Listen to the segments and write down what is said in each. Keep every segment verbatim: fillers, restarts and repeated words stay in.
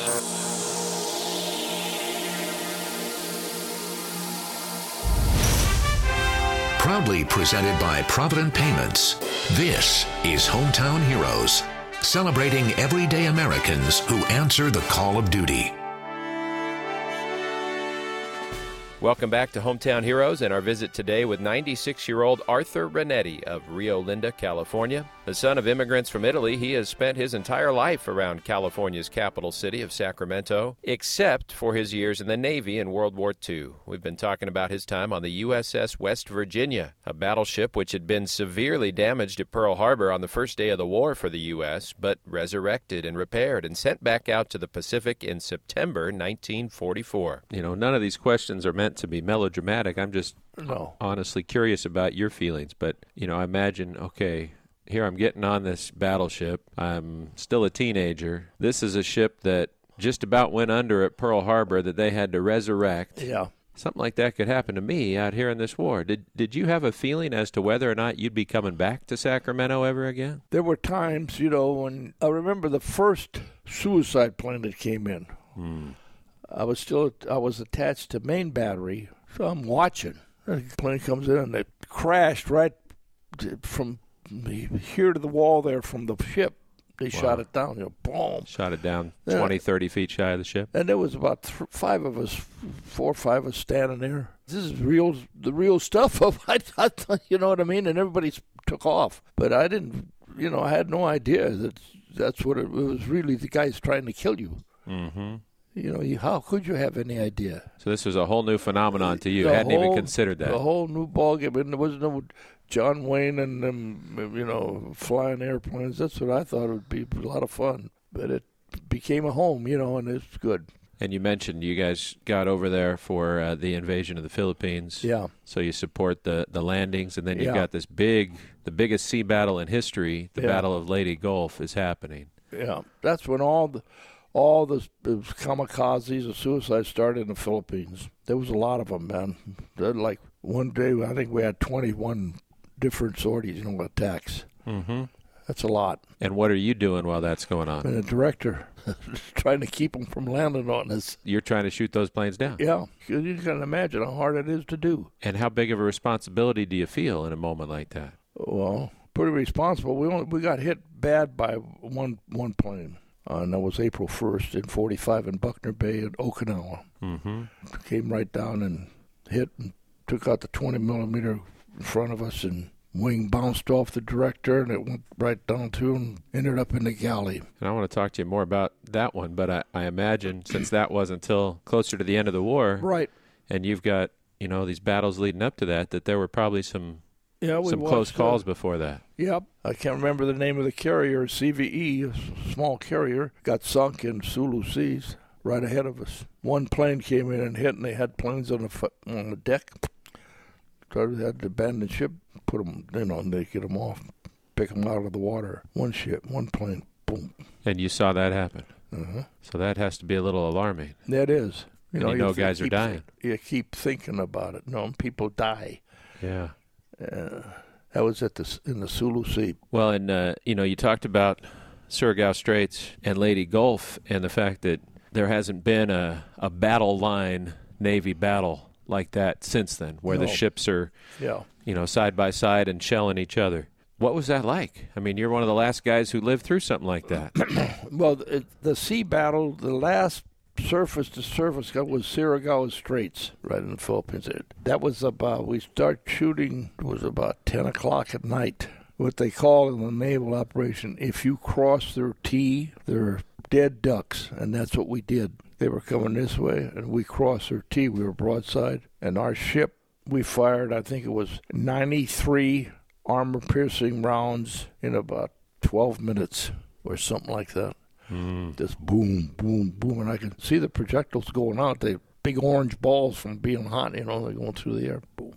Proudly presented by Provident Payments, this is Hometown Heroes, celebrating everyday Americans who answer the call of duty. Welcome back to Hometown Heroes and our visit today with ninety-six-year-old Arthur Renetti of Rio Linda, California. The son of immigrants from Italy, he has spent his entire life around California's capital city of Sacramento, except for his years in the Navy in World War Two. We've been talking about his time on the U S S West Virginia, a battleship which had been severely damaged at Pearl Harbor on the first day of the war for the U S, but resurrected and repaired and sent back out to the Pacific in September nineteen forty-four. You know, none of these questions are meant to be melodramatic. I'm just no. honestly curious about your feelings. But, you know, I imagine, okay, here I'm getting on this battleship. I'm still a teenager. This is a ship that just about went under at Pearl Harbor that they had to resurrect. Yeah. Something like that could happen to me out here in this war. Did did you have a feeling as to whether or not you'd be coming back to Sacramento ever again? There were times, you know, when I remember the first suicide plane that came in. Hmm. I was still I was attached to main battery, so I'm watching. The plane comes in and it crashed right from here to the wall there from the ship. They wow. shot it down, you know, boom. Shot it down twenty, thirty feet shy of the ship. And there was about th- five of us, four or five of us standing there. This is real, the real stuff. Of I thought, you know what I mean? And everybody took off. But I didn't, you know, I had no idea that that's what it, it was really the guys trying to kill you. Mm-hmm. You know, you, how could you have any idea? So this was a whole new phenomenon to you. The Hadn't whole, even considered that. The whole new ballgame. And there was no John Wayne and them, you know, flying airplanes. That's what I thought it would be. A lot of fun. But it became a home, you know, and it's good. And you mentioned you guys got over there for uh, the invasion of the Philippines. Yeah. So you support the, the landings, and then you've yeah. got this big, the biggest sea battle in history, the yeah. Battle of Leyte Gulf, is happening. Yeah. That's when all the... All the, the kamikazes or suicides started in the Philippines. There was a lot of them, man. They're like one day, I think we had twenty-one different sorties, you know, attacks. Mm-hmm. That's a lot. And what are you doing while that's going on? And the director trying to keep them from landing on us. You're trying to shoot those planes down? Yeah. You can imagine how hard it is to do. And how big of a responsibility do you feel in a moment like that? Well, pretty responsible. We only, we got hit bad by one one plane. Uh, and that was April first in forty-five in Buckner Bay in Okinawa. Mm-hmm. Came right down and hit and took out the twenty millimeter in front of us, and wing bounced off the director, and it went right down to and ended up in the galley. And I want to talk to you more about that one, but I, I imagine since that wasn't until closer to the end of the war, right? And you've got, you know, these battles leading up to that, that there were probably some yeah, we some close watched, calls uh, before that. Yep. I can't remember the name of the carrier, C V E, a small carrier, got sunk in Sulu Seas right ahead of us. One plane came in and hit, and they had planes on the on the deck. Started had to abandon ship, put them, you know, and they get them off, pick them out of the water. One ship, one plane, boom. And you saw that happen. Uh-huh. So that has to be a little alarming. That is. You and know, you know guys keep, are dying. You keep thinking about it. No, people die. Yeah. Uh, that was at the in the Sulu Sea. Well, and uh, you know, you talked about Surigao Straits and Leyte Gulf, and the fact that there hasn't been a, a battle line Navy battle like that since then, where no. the ships are, yeah. you know, side by side and shelling each other. What was that like? I mean, you're one of the last guys who lived through something like that. Well, it, the sea battle, the last surface-to-surface gun was Surigao Straits, right in the Philippines. That was about, we start shooting, it was about ten o'clock at night. What they call in the naval operation, if you cross their T, they're dead ducks, and that's what we did. They were coming this way, and we crossed their T. We were broadside, and our ship, we fired, I think it was ninety-three armor-piercing rounds in about twelve minutes or something like that. Mm. Just boom, boom, boom, and I could see the projectiles going out. They big orange balls from being hot, you know, they're going through the air. Boom.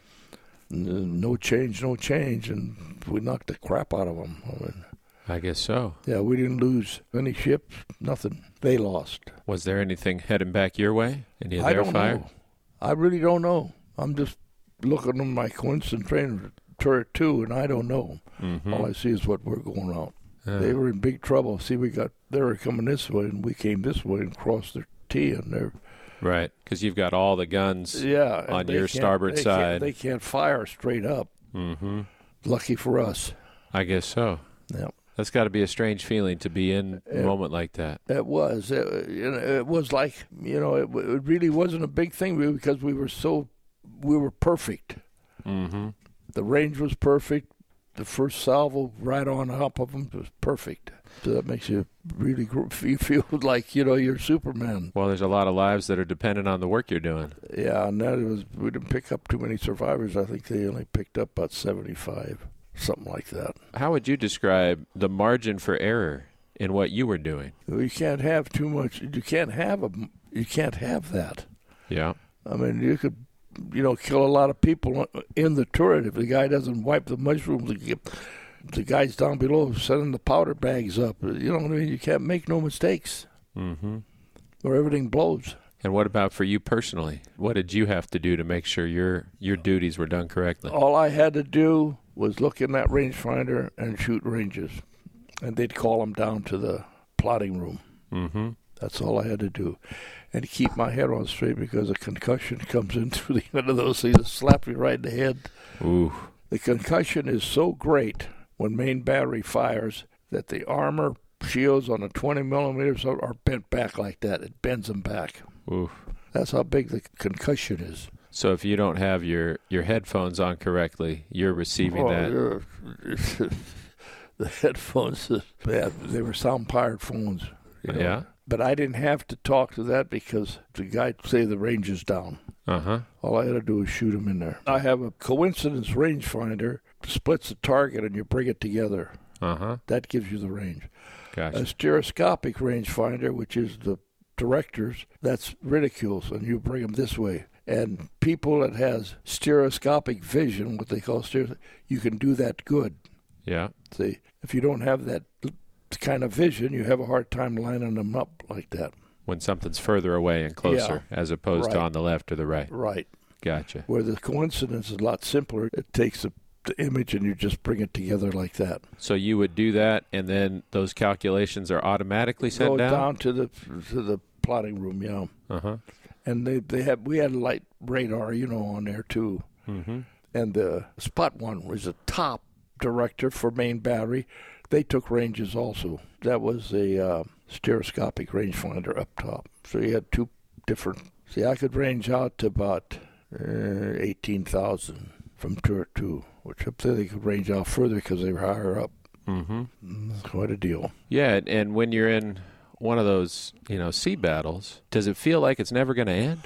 No change, no change, and we knocked the crap out of them. I mean, I guess so. Yeah, we didn't lose any ships, nothing. They lost. Was there anything heading back your way? Any of I their don't fire? know. I really don't know. I'm just looking at my concentration turret two, and I don't know. Mm-hmm. All I see is what we're going out. Uh, They were in big trouble. See, we got they were coming this way, and we came this way and crossed their T, and they're right, because you've got all the guns yeah and on they your can't- starboard they side. Can't, they can't fire straight up. Mm-hmm. Lucky for us. I guess so. Yeah. That's got to be a strange feeling to be in a Yeah. moment like that. It was. It, you know, it was like, you know, it, it really wasn't a big thing because we were so, we were perfect. Mm-hmm. The range was perfect. The first salvo right on top of them was perfect. So that makes you really gr- you feel like, you know, you're Superman. Well, there's a lot of lives that are dependent on the work you're doing. Yeah, and that was, we didn't pick up too many survivors. I think they only picked up about seventy-five, something like that. How would you describe the margin for error in what you were doing? You can't have too much. You can't have a. You can't have that. Yeah. I mean, you could, you know, kill a lot of people in the turret if the guy doesn't wipe the mushrooms. The guys down below sending the powder bags up. You know what I mean? You can't make no mistakes, Mm-hmm. or everything blows. And what about for you personally? What did you have to do to make sure your your duties were done correctly? All I had to do was look in that rangefinder and shoot ranges, and they'd call them down to the plotting room. Mm-hmm. That's all I had to do, and to keep my head on straight because a concussion comes in through the end of those things and slap you right in the head. Ooh. The concussion is so great when main battery fires that the armor shields on the twenty millimeters are, are bent back like that. It bends them back. Ooh. That's how big the concussion is. So if you don't have your, your headphones on correctly, you're receiving Oh, that. you're- the headphones, yeah, they were sound-powered phones. You know? Yeah? But I didn't have to talk to that because the guy say the range is down. Uh-huh. All I had to do was shoot him in there. I have a coincidence rangefinder, splits the target, and you bring it together. Uh-huh. That gives you the range. Gotcha. A stereoscopic rangefinder, which is the directors, that's ridicules, and you bring them this way. And people that has stereoscopic vision, what they call stereo, you can do that good. Yeah. See, if you don't have that kind of vision, you have a hard time lining them up like that. When something's further away and closer as opposed to Right. on the left or the right. Right. Gotcha. Where the coincidence is a lot simpler. It takes the, the image and you just bring it together like that. So you would do that, and then those calculations are automatically sent Go down? down to the to the plotting room, yeah. Uh-huh. And they they had we had light radar, you know, on there too. Mm-hmm. And the Spot One was a top director for main battery. They took ranges also. That was a uh, stereoscopic rangefinder up top. So you had two different. See, I could range out to about uh, eighteen thousand from turret two, which up there they could range out further because they were higher up. Mm-hmm. Mm, quite a deal. Yeah, and when you're in one of those, you know, sea battles, does it feel like it's never going to end?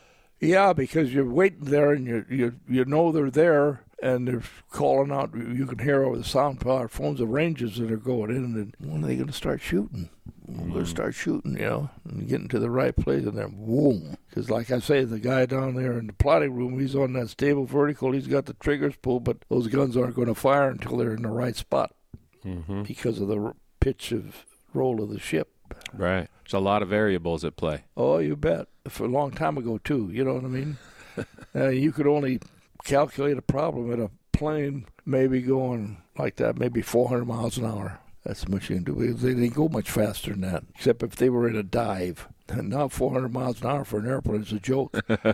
Yeah, because you're waiting there and you you you know they're there and they're calling out. You can hear over the sound power phones the ranges that are going in. And when are they going to start shooting? We're going to start shooting, you know, and getting to the right place, and then boom. Because like I say, the guy down there in the plotting room, he's on that stable vertical. He's got the triggers pulled, but those guns aren't going to fire until they're in the right spot Mm-hmm. because of the r- pitch of roll of the ship. Right. There's a lot of variables at play. Oh, you bet. For a long time ago, too. You know what I mean? uh, you could only calculate a problem at a plane maybe going like that, maybe four hundred miles an hour. That's how much you can do. They didn't go much faster than that, except if they were in a dive. And now four hundred miles an hour for an airplane is a joke.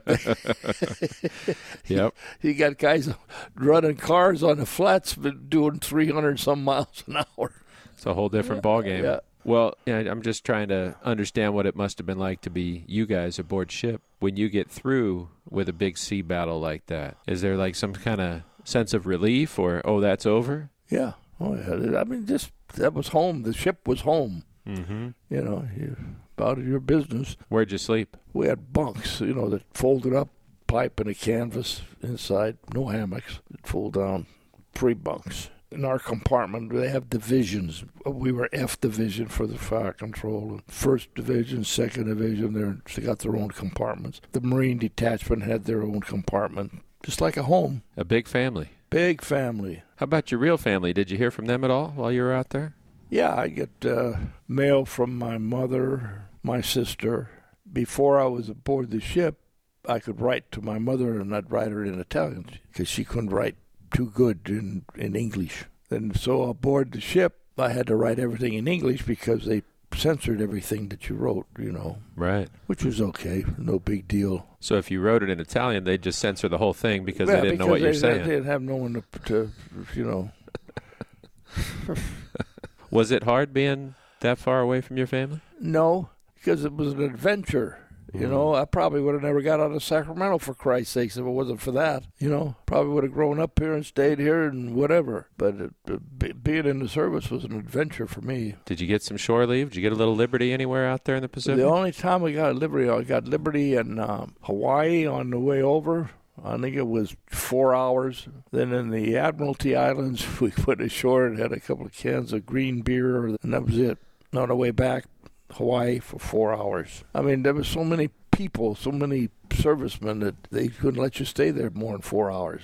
Yep. You got guys running cars on the flats but doing three hundred some miles an hour. It's a whole different ballgame. Yeah. Well, yeah, I'm just trying to understand what it must have been like to be you guys aboard ship when you get through with a big sea battle like that. Is there like some kind of sense of relief or, oh, that's over? Yeah. Oh, yeah. I mean, just that was home. The ship was home. Mm-hmm. You know, you about your business. Where'd you sleep? We had bunks, you know, that folded up, pipe and a canvas inside. No hammocks. It'd fold down. Three bunks. In our compartment, they have divisions. We were F division for the fire control. First division, second division, they're, they got their own compartments. The Marine detachment had their own compartment. Just like a home. A big family. Big family. How about your real family? Did you hear from them at all while you were out there? Yeah, I get uh, mail from my mother, my sister. Before I was aboard the ship, I could write to my mother, and I'd write her in Italian because she couldn't write too good in, in English. And so aboard the ship, I had to write everything in English because they censored everything that you wrote, you know. Right. Which was okay, no big deal. So if you wrote it in Italian, they'd just censor the whole thing because yeah, they didn't because know what they, you're saying. They didn't have no one to, to you know. Was it hard being that far away from your family? No, because it was an adventure. You know, I probably would have never got out of Sacramento, for Christ's sakes, if it wasn't for that. You know, probably would have grown up here and stayed here and whatever. But it, it, being in the service was an adventure for me. Did you get some shore leave? Did you get a little liberty anywhere out there in the Pacific? The only time we got liberty, I got liberty in um, Hawaii on the way over. I think it was four hours. Then in the Admiralty Islands, we went ashore and had a couple of cans of green beer, and that was it. On the way back, Hawaii for four hours. I mean, there were so many people, so many servicemen that they couldn't let you stay there more than four hours.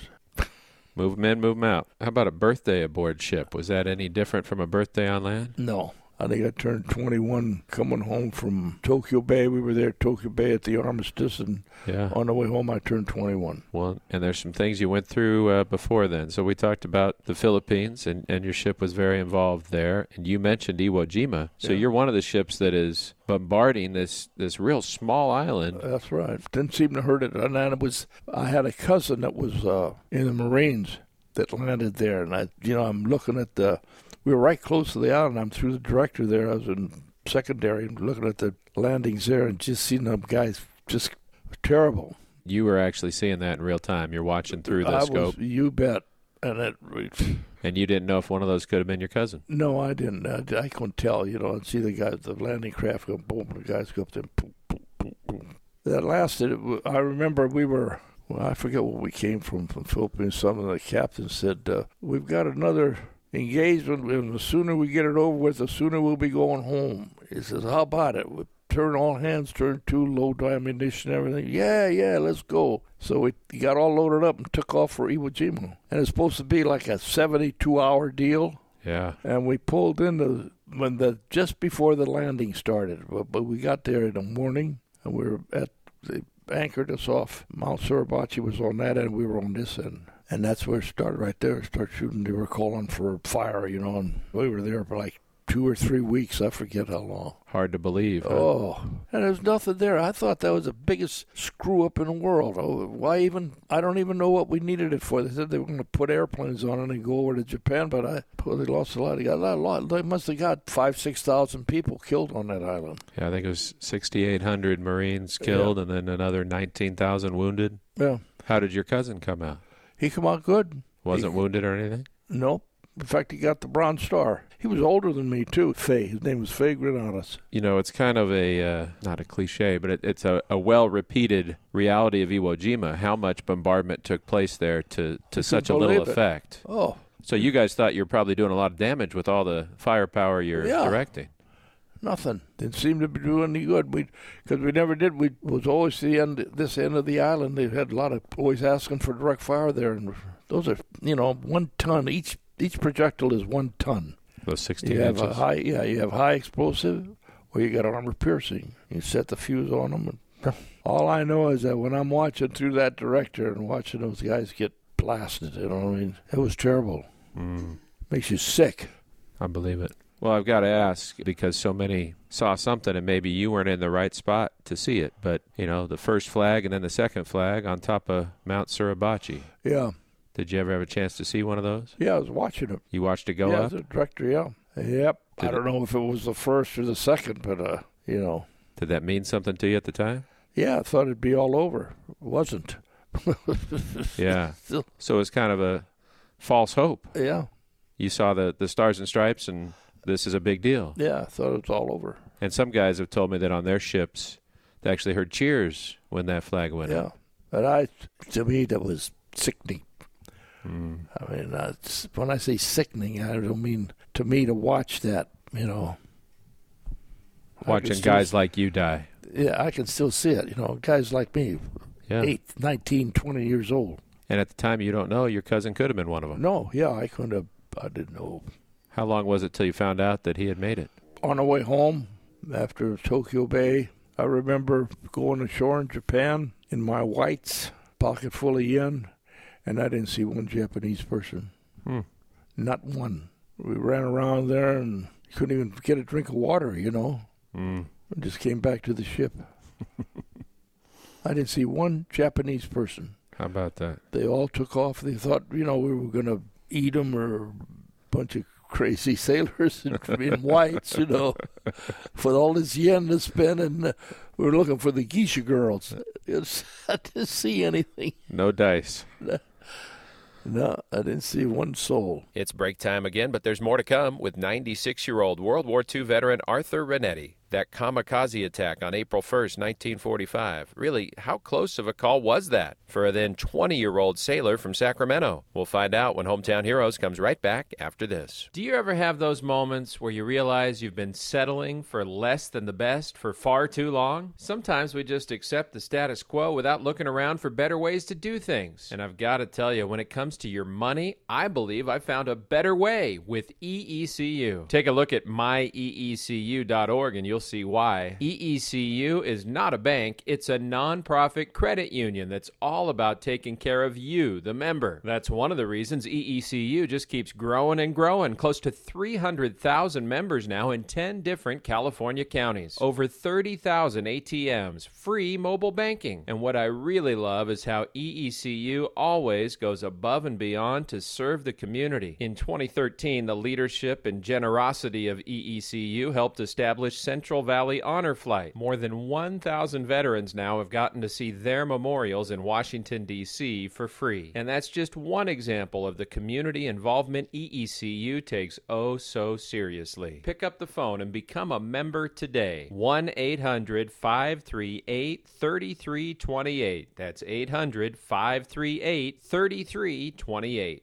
Move them in, move them out. How about a birthday aboard ship? Was that any different from a birthday on land? No. I think I turned twenty-one coming home from Tokyo Bay. We were there at Tokyo Bay at the Armistice, and yeah. on the way home I turned twenty-one. Well, and there's some things you went through uh, before then. So we talked about the Philippines, and, and your ship was very involved there. And you mentioned Iwo Jima. So yeah. you're one of the ships that is bombarding this, this real small island. That's right. Didn't seem to hurt it. And then it was, I had a cousin that was uh, in the Marines that landed there. And, I, you know, I'm looking at the... We were right close to the island. I'm through the director there. I was in secondary and looking at the landings there and just seeing them guys just terrible. You were actually seeing that in real time. You're watching through the I scope. Was, you bet. And it, and you didn't know if one of those could have been your cousin? No, I didn't. I, I couldn't tell, you know, and see the guys, the landing craft go boom, the guys go up there, boom, boom, boom, boom. That lasted. I remember we were, well, I forget where we came from, from Philippines. Some of the captains said, uh, we've got another engagement, and the sooner we get it over with, the sooner we'll be going home. He says, how about it? We turn all hands, turn to load ammunition, everything. Yeah, yeah, let's go. So we got all loaded up and took off for Iwo Jima. And it's supposed to be like a seventy-two hour deal. Yeah. And we pulled into when the just before the landing started. But, but we got there in the morning, and we were at they anchored us off. Mount Suribachi was on that end, we were on this end. And that's where it started right there. Start shooting. They were calling for fire, you know, and we were there for like two or three weeks. I forget how long. Hard to believe. Huh? Oh, and there's nothing there. I thought that was the biggest screw up in the world. Oh, why even? I don't even know what we needed it for. They said they were going to put airplanes on it and go over to Japan, but I well, they lost a lot. They got a lot, a lot. They must have got five, six thousand people killed on that island. Yeah, I think it was sixty-eight hundred Marines killed, yeah. And then another nineteen thousand wounded. Yeah. How did your cousin come out? He come out good. Wasn't he, wounded or anything? Nope. In fact, he got the Bronze Star. He was older than me, too, Faye. His name was Faye Granados. You know, it's kind of a, uh, not a cliche, but it, it's a, a well-repeated reality of Iwo Jima, how much bombardment took place there to, to such a little effect. Oh. So you guys thought you were probably doing a lot of damage with all the firepower you're yeah. directing. Nothing. Didn't seem to be doing any good. We, because we never did. We was always the end. This end of the island. They had a lot of always asking for direct fire there, and those are you know one ton each. Each projectile is one ton. Those sixteen you have inches. A high, yeah, you have high explosive, or you got armor piercing. You set the fuse on them. And all I know is that when I'm watching through that director and watching those guys get blasted, you know what I mean? It was terrible. Mm. Makes you sick. I believe it. Well, I've got to ask, because so many saw something and maybe you weren't in the right spot to see it, but, you know, the first flag and then the second flag on top of Mount Suribachi. Yeah. Did you ever have a chance to see one of those? Yeah, I was watching it. You watched it go yeah, up? Yeah, as a director, yeah. Yep. Did I don't it, know if it was the first or the second, but, uh, you know. Did that mean something to you at the time? Yeah, I thought it'd be all over. It wasn't. Yeah. So it was kind of a false hope. Yeah. You saw the, the Stars and Stripes, and this is a big deal. Yeah, I thought it was all over. And some guys have told me that on their ships, they actually heard cheers when that flag went yeah. up. Yeah. And I, to me, that was sickening. Mm. I mean, uh, when I say sickening, I don't mean to me to watch that, you know. Watching guys like you die. Yeah, I can still see it. You know, guys like me, yeah. eight, nineteen, twenty years old. And at the time, you don't know, your cousin could have been one of them. No, yeah, I couldn't have, I didn't know. How long was it till you found out that he had made it? On the way home, after Tokyo Bay, I remember going ashore in Japan in my whites, pocket full of yen, and I didn't see one Japanese person. Hmm. Not one. We ran around there and couldn't even get a drink of water, you know. Mm. We just came back to the ship. I didn't see one Japanese person. How about that? They all took off. They thought, you know, we were going to eat them or a bunch of crazy sailors in, in whites, you know, for all this yen to spend. And uh, we were looking for the geisha girls. It's, I didn't see anything. No dice. No, I didn't see one soul. It's break time again, but there's more to come with ninety-six-year-old World War Two veteran Arthur Renetti. That kamikaze attack on April first, nineteen forty-five. Really, how close of a call was that for a then twenty-year-old sailor from Sacramento? We'll find out when Hometown Heroes comes right back after this. Do you ever have those moments where you realize you've been settling for less than the best for far too long? Sometimes we just accept the status quo without looking around for better ways to do things. And I've got to tell you, when it comes to your money, I believe I found a better way with E E C U. Take a look at my E E C U dot org and you'll see why. E E C U is not a bank, it's a nonprofit credit union that's all about taking care of you, the member. That's one of the reasons E E C U just keeps growing and growing. Close to three hundred thousand members now in ten different California counties. Over thirty thousand A T Ms, free mobile banking. And what I really love is how E E C U always goes above and beyond to serve the community. In twenty thirteen, the leadership and generosity of E E C U helped establish Central Valley Honor Flight. More than one thousand veterans now have gotten to see their memorials in Washington, D C for free. And that's just one example of the community involvement E E C U takes oh so seriously. Pick up the phone and become a member today. one eight hundred five three eight three three two eight. That's eight hundred five three eight three three two eight.